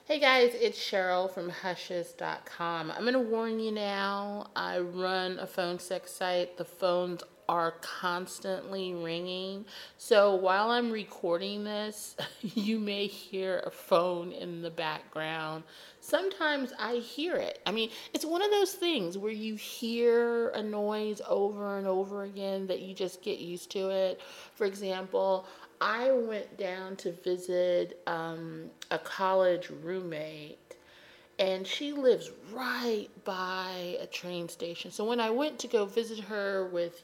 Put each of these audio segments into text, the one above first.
Hey guys, it's Cheryl from Hushes.com. I'm going to warn you now. I run a phone sex site. The phones are constantly ringing. So while I'm recording this, you may hear a phone in the background. Sometimes I hear it. I mean, it's one of those things where you hear a noise over and over again that you just get used to it. For example, I went down to visit a college roommate, and she lives right by a train station. So when I went to go visit her with,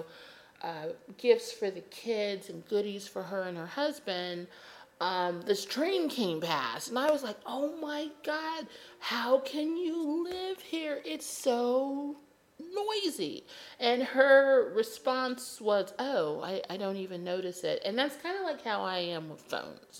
gifts for the kids and goodies for her and her husband, this train came past, and I was like, oh my God, how can you live here? It's so noisy. And her response was, oh, I don't even notice it. And that's kind of like how I am with phones.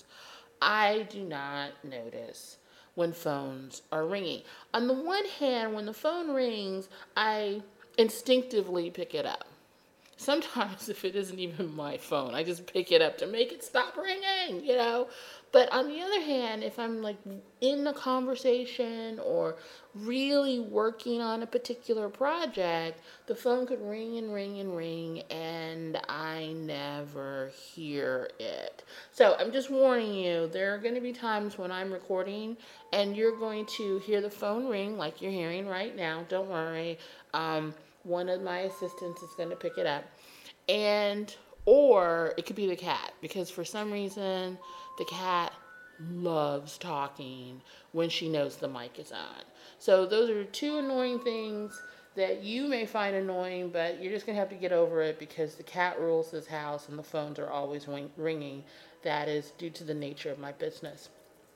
I do not notice when phones are ringing. On the one hand, when the phone rings, I instinctively pick it up. Sometimes, if it isn't even my phone, I just pick it up to make it stop ringing. But on the other hand, if I'm like in a conversation or really working on a particular project, the phone could ring and ring and ring, and I never hear it. So I'm just warning you, there are going to be times when I'm recording and you're going to hear the phone ring like you're hearing right now. Don't worry. One of my assistants is going to pick it up. And, or it could be the cat, because for some reason, the cat loves talking when she knows the mic is on. So those are two annoying things that you may find annoying, but you're just going to have to get over it because the cat rules this house and the phones are always ringing. That is due to the nature of my business.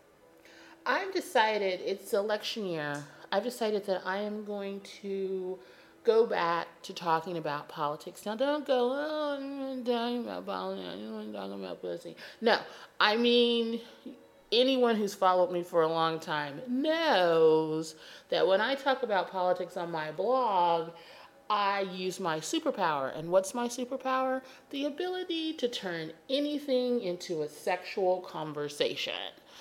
I've decided, it's election year, I've decided that I am going to go back to talking about politics. Now, don't go, oh, I'm talking about politics, I'm talking about pussy. No, I mean, anyone who's followed me for a long time knows that when I talk about politics on my blog, I use my superpower. And what's my superpower? The ability to turn anything into a sexual conversation.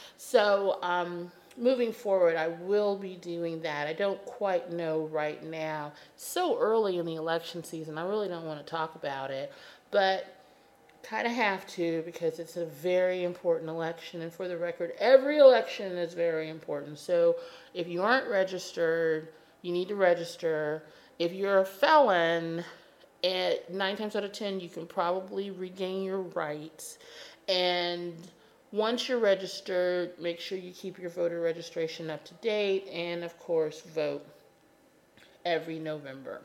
So, moving forward, I will be doing that. I don't quite know right now. It's so early in the election season, I really don't want to talk about it. But kind of have to because it's a very important election. And for the record, every election is very important. So if you aren't registered, you need to register. If you're a felon, at 9 times out of 10, you can probably regain your rights. And once you're registered, make sure you keep your voter registration up to date, and of course, vote every November.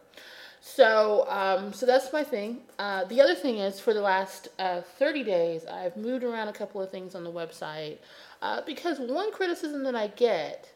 So that's my thing. The other thing is, for the last 30 days, I've moved around a couple of things on the website because one criticism that I get,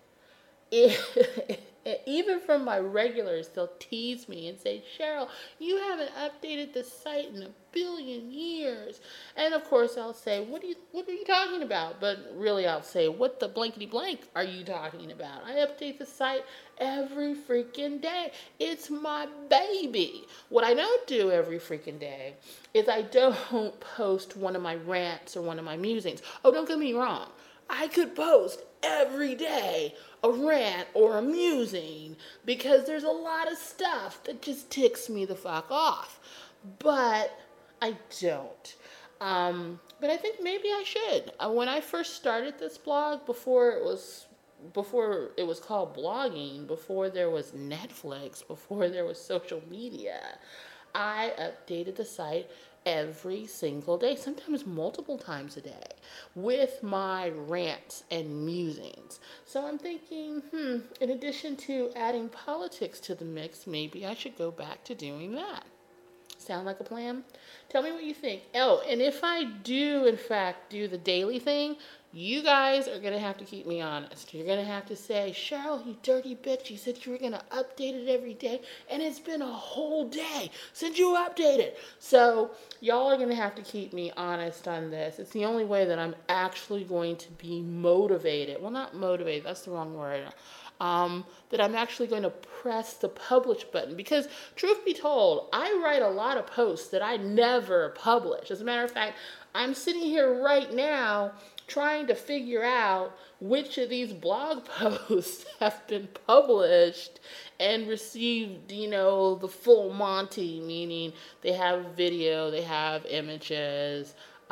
it, even from my regulars, they'll tease me and say, Cheryl, you haven't updated the site in a billion years. And of course I'll say, what are you talking about? But really I'll say, what the blankety blank are you talking about? I update the site every freaking day. It's my baby. What I don't do every freaking day is I don't post one of my rants or one of my musings. Oh, don't get me wrong. I could post every day a rant or a musing because there's a lot of stuff that just ticks me the fuck off. But I don't. But I think maybe I should. When I first started this blog, before it was called blogging, before there was Netflix, before there was social media, I updated the site every single day, sometimes multiple times a day, with my rants and musings. So I'm thinking, in addition to adding politics to the mix, maybe I should go back to doing that. Sound like a plan? Tell me what you think. Oh, and if I do, in fact, do the daily thing, you guys are going to have to keep me honest. You're going to have to say, Cheryl, you dirty bitch, you said you were going to update it every day, and it's been a whole day since you updated. So, y'all are going to have to keep me honest on this. It's the only way that I'm actually going to be motivated. Well, not motivated, that's the wrong word. That I'm actually going to press the publish button. Because, truth be told, I write a lot of posts that I never publish. As a matter of fact, I'm sitting here right now trying to figure out which of these blog posts have been published and received, the full Monty, meaning they have video, they have images.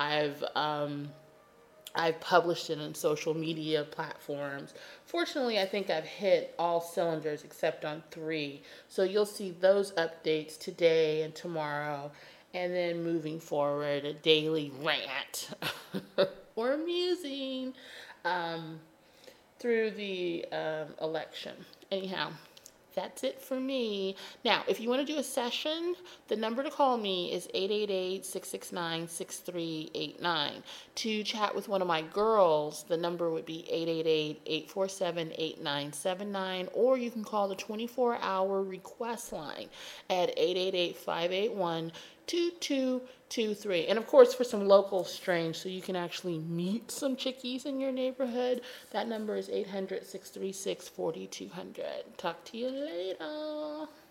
I've published it on social media platforms. Fortunately, I think I've hit all cylinders except on 3. So you'll see those updates today and tomorrow. And then moving forward, a daily rant or musing through the election. Anyhow, that's it for me. Now, if you want to do a session, the number to call me is 888-669-6389. To chat with one of my girls, the number would be 888-847-8979, or you can call the 24-hour request line at 888-581-2223. And of course, for some local strange, so you can actually meet some chickies in your neighborhood, that number is 800-636-4200. Talk to you later.